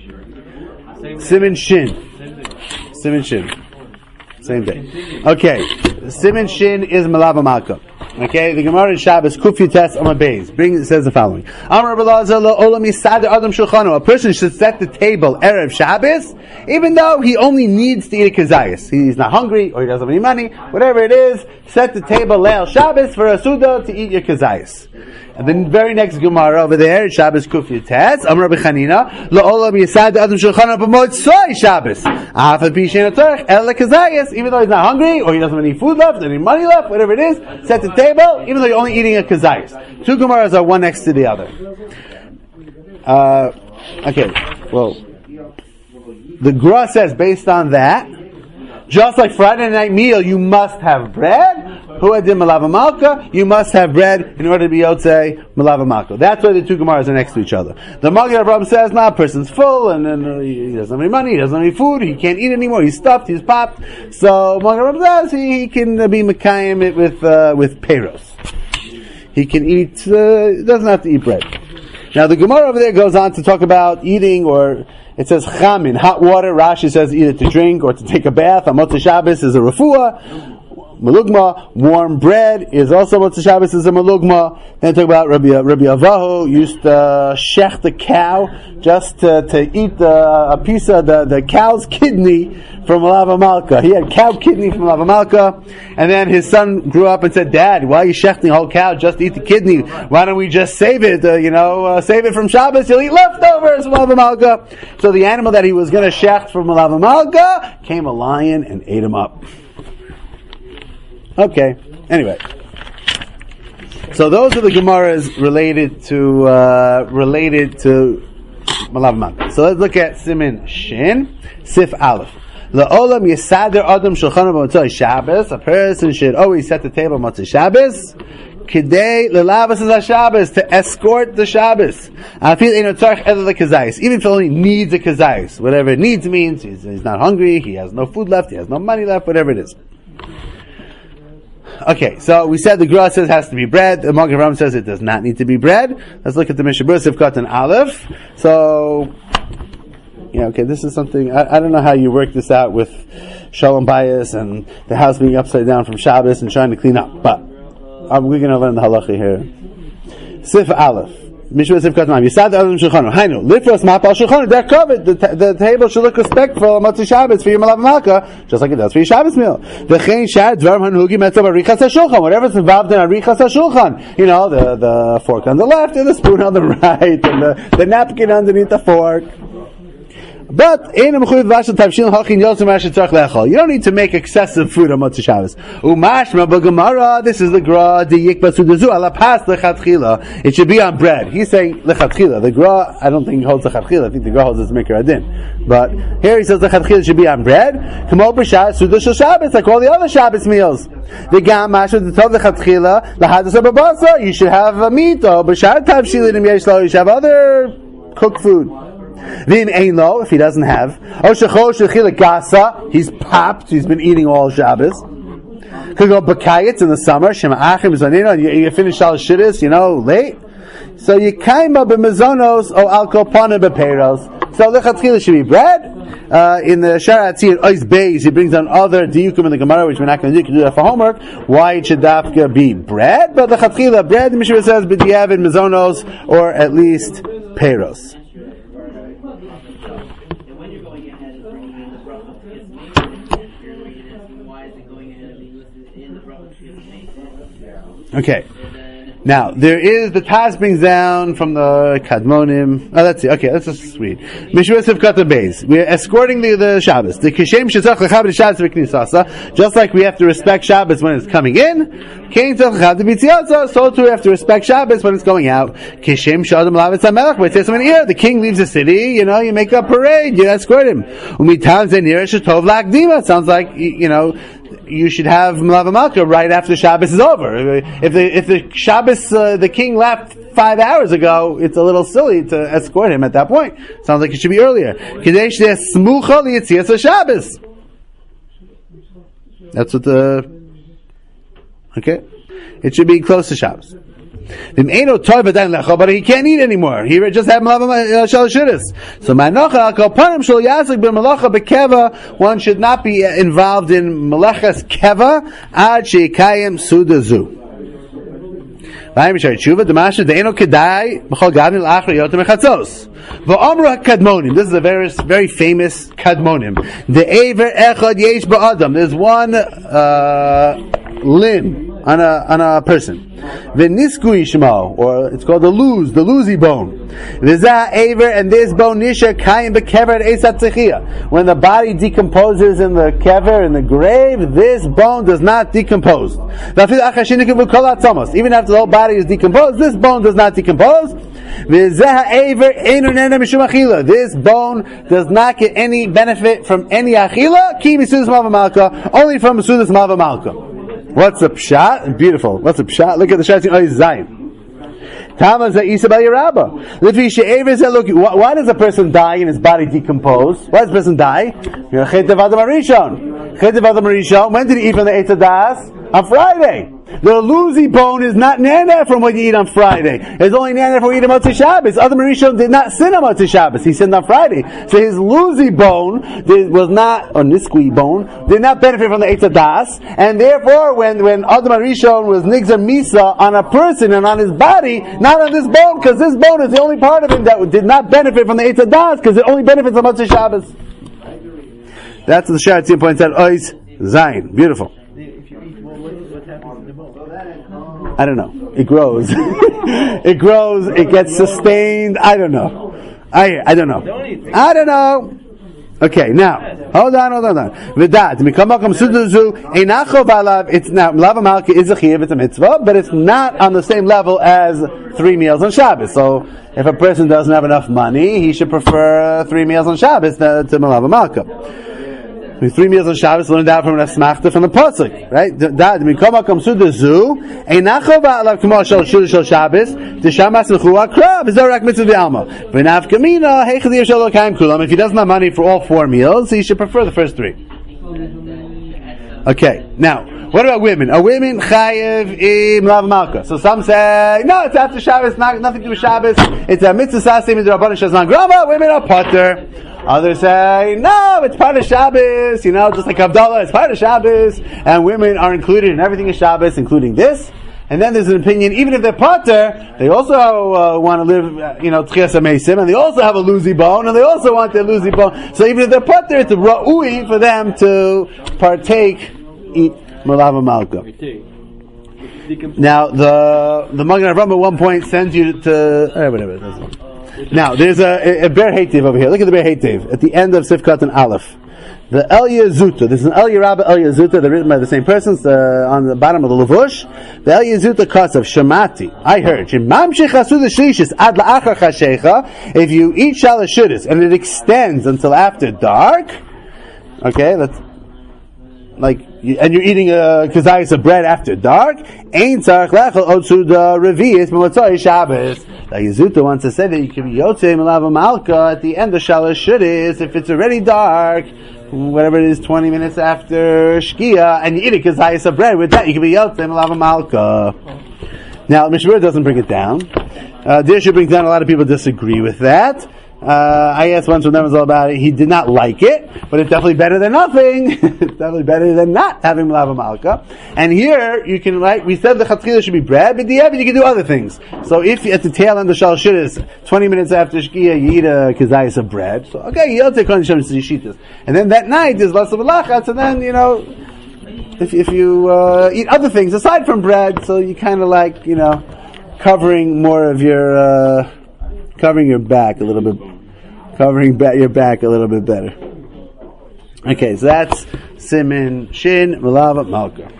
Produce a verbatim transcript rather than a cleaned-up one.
Siman Shin. Siman Shin. Same day. Okay. Siman Shin is Malava Malka. Okay, the Gemara in Shabbos, Kufyu Tes Amar Beis, brings, it says the following. Amar Rabbi Elazar lo olam yisader adam shulchano. A person should set the table Erev Shabbos, even though he only needs to eat a kazayas. He's not hungry, or he doesn't have any money, whatever it is, set the table Leil Shabbos for a Suda to eat your kazayas. And then very next Gemara over there, Shabbos Kufyu Tes, Amar Rabbi Chanina, lo olam yisader adam shulchano b'motzoi Shabbos. Afal pi she'en atzorech el kazayas, even though he's not hungry, or he doesn't have any food left, any money left, whatever it is, set the table, even though you're only eating a kazayas. Two Gemaras are one next to the other. Uh, okay, well, the Gra says based on that, just like Friday night meal, you must have bread. Huadim Malava Malka, you must have bread in order to be Yotzei Malava Malka. That's why the two Gemaras are next to each other. The Maggid Avraham says, nah, person's full, and, and he doesn't have any money, he doesn't have any food, he can't eat anymore, he's stuffed, he's popped. So Maggid Avraham says he, he can uh, be Mekayim it with, uh, with Peiros. He can eat, uh, doesn't have to eat bread. Now the Gemara over there goes on to talk about eating, or it says chamin, hot water. Rashi says either to drink or to take a bath. Motzei Shabbos is a refuah. Malugma, warm bread is also Motzei Shabbos is a malugma. Then talk about Rabbi, Rabbi Avahu used to shecht the cow just to, to eat the, a piece of the, the cow's kidney from Malava Malka. He had cow kidney from Malava Malka, and then his son grew up and said, Dad, why are you shechting the whole cow just to eat the kidney? Why don't we just save it, uh, you know, uh, save it from Shabbos, you'll eat leftovers from Malava Malka. So the animal that he was going to shecht from Malava Malka came a lion and ate him up. Okay, anyway. So those are the Gemaras related to, uh, related to Malav Malka. So let's look at Siman Shin, Sif Aleph. La'olam yisader adam shulchano b'motzei Shabbos. A person should always set the table Motzei Shabbos. Kidei lelavas is Shabbos, to escort the Shabbos. Afil eino tzarich ela lekazayis. Even if he only needs a kazayis. Whatever it needs means, he's, he's not hungry, he has no food left, he has no money left, whatever it is. Okay, so we said the Gra says it has to be bread. The Maggid Avraham says it does not need to be bread. Let's look at the Mishnah Berurah Sivkot and Aleph. So, yeah, okay, this is something, I, I don't know how you work this out with Shalom Bayis and the house being upside down from Shabbos and trying to clean up, but um, we're going to learn the halacha here. Sif Aleph. Mishnah Sivkot Ma'am. Yisad Adam Shulchanu. Hainu. Lifros Ma'apal Shulchanu. They're covered. The, t- the table should look respectful on Motzei Shabbos for your Malav Malka, just like it does for your Shabbos meal. V'chein shad dvarim hanugi metzav arichas hashulchan. Whatever's involved in arichas hashulchan. You know, the, the fork on the left and the spoon on the right and the, the napkin underneath the fork. But you don't need to make excessive food on Motzei Shabbos. Umashma b'Gemara, this is the Gra diyik basudazu ala pas lechatchila. It should be on bread. He's saying lechatchila. The Gra, I don't think he holds lechatchila. I think the Gra holds his mikra adin. But here he says lechatchila should be on bread. Kamo b'shas sudah shel Shabbos, like all the other Shabbos meals. The gam mashma the tov lechatchila lahadas babasa. You should have a meat or b'shar tav shilidim yeshlo. You should have other cooked food. Vim ein lo, if he doesn't have. O shecho shechila gasa, he's popped, he's been eating all Shabbos. Could go bakayits in the summer, shema achim zanino, you, you finish all shittis, you know, late. So you kaima b'mezonos o al kolpana b'peiros. So lechatchila should be bread. Uh, in the Shara Atzir Ois Beis, he brings on other diukum in the Gemara, which we're not going to do. You can do that for homework. Why it should dafka be bread? But the lechatchila bread, the Mishnah says b'diavad mezonos, or at least peiros. Okay. Now, there is, the Taz brings down from the Kadmonim. Oh, let's see. Okay, let's just read. Mishra Sivkot Beis. We're escorting the, the Shabbos. The Kishem Shetzach Lechabed Shabbos V'Knisasa. Just like we have to respect Shabbos when it's coming in, Kein Tzach Lechabed B'Tziasa. So too we have to respect Shabbos when it's going out. Kishem Shadam Lavetz HaMelech. But it says something here. The king leaves the city, you know, you make a parade, you escort him. Umitam Zenir Shetov Lakdima. Sounds like, you know, you should have Malava Malka right after Shabbos is over. If the if the Shabbos uh, the king left five hours ago, it's a little silly to escort him at that point. Sounds like it should be earlier. Kadesh smucha liyitzias Shabbos. That's what the okay. It should be close to Shabbos. But he can't eat anymore. He just had Malava Shalashidis. So one should not be involved in Melechas Keva ad sheikayim sudazu. This is a very, very famous kadmonim. The Aver Echad Yesh Ba'adam. There's one uh, limb on a on a person. V'nisku Yishmo, or it's called the lose, the losey bone. V'zah Aver, and this bone nisha kayim bekever esat tzechia. When the body decomposes in the kever, in the grave, this bone does not decompose. Even after the whole body is decomposed, this bone does not decompose. This bone does not get any benefit from any achila, ki misudas malva malka, only from misudas malva malka. What's the pshat? Beautiful. What's the pshat? Look at the pshat. Oh, Zayin. Why does a person die and his body decompose? Why does a person die? When did he eat from the Eitz Hadas? On Friday. The luzi bone is not nana from what you eat on Friday. It's only nana from what you eat on Motzei Shabbos. Other Rishon did not sin on Motzei Shabbos. He sinned on Friday. So his luzi bone did, was not, or niskui bone, did not benefit from the Eitz Hadas. And therefore, when, when Adam Rishon was nigzer misa on a person and on his body, not on this bone, because this bone is the only part of him that did not benefit from the Eitz Hadas, because it only benefits on Motzei Shabbos. That's what the Sharatzim points out. Ois Zayin. Beautiful. I don't know. It grows. It grows. It gets sustained. I don't know. I I don't know. I don't know. Okay, now hold on, hold on, hold on. V'dat mikamakam suduzu einachov alav. It's now lava malka is a chiyuv. It's a mitzvah, but it's not on the same level as three meals on Shabbos. So if a person doesn't have enough money, he should prefer three meals on Shabbos to, to lava malka. With three meals on Shabbos, learned out from an asmachta from the pasuk, right? That mikoma kamsu dezu einachov alav k'mo shel shul shel Shabbos t'shamas l'chua krav v'zorak mitzvah v'alma v'nav kamina heichadiv shel lokayim kulam. If he doesn't have money for all four meals, he should prefer the first three. Okay, now what about women? Are women chayev im lav malka? So some say no, it's after Shabbos, not, nothing to do with Shabbos. It's a mitzvah sasim in the rabbanan shazman grava. Women are potter. Others say, no, it's part of Shabbos, you know, just like Havdalah, it's part of Shabbos, and women are included in everything in Shabbos, including this. And then there's an opinion, even if they're potter, they also uh, want to live, uh, you know, Tchias HaMeisim, and they also have a luzi bone, and they also want their luzi bone. So even if they're potter, it's a ra'ui for them to partake, eat Malava Malka. Now, the the Magen Avraham at one point sends you to, eh, whatever, it doesn't. Now, there's a, a, a Ber Heitev over here. Look at the Ber Heitev at the end of Sifkat and Aleph. The Elya Zuta. There's an Elya Rabba Elya Zuta. They're written by the same persons uh, on the bottom of the Levush. The Elya Zuta Kasav Shamati. I heard. If you eat Shalashudis and it extends until after dark, okay, that's like, and you're eating a kazayas of bread after dark, ain't tzarich lechel otzu the revi'is b'motzai Shabbos. The Yezuta wants to say that you can be yotzei melava malka at the end of Shalosh Shudis if it's already dark, whatever it is, twenty minutes after Shkia, and you eat a kazayas of bread with that, you can be yotzei melava malka. Now, Mishmur doesn't bring it down. Uh, Dirshu brings down, a lot of people disagree with that. Uh, I asked once when that was all about it. He did not like it, but it's definitely better than nothing. It's definitely better than not having Malava Malka. And here, you can, like, we said the Chatzchila should be bread, but the Evid, you can do other things. So if at the tail end of Shal Shidduch, twenty minutes after Shkia, you eat a kazayas of bread, so okay, you'll take on Shem Yishitas. And then that night, there's lots of malachas, and then, you know, if, if you, uh, eat other things aside from bread, so you kind of like, you know, covering more of your, uh, covering your back a little bit, covering ba- your back a little bit better. Okay, so that's Simin Shin Malava Malka.